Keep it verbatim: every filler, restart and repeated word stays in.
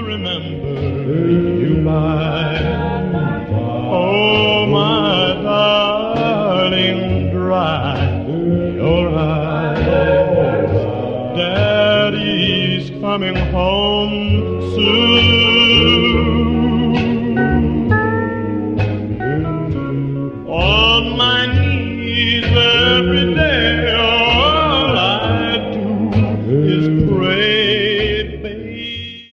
remember you by. Oh, my darling, dry your eyes. Daddy's coming home soon.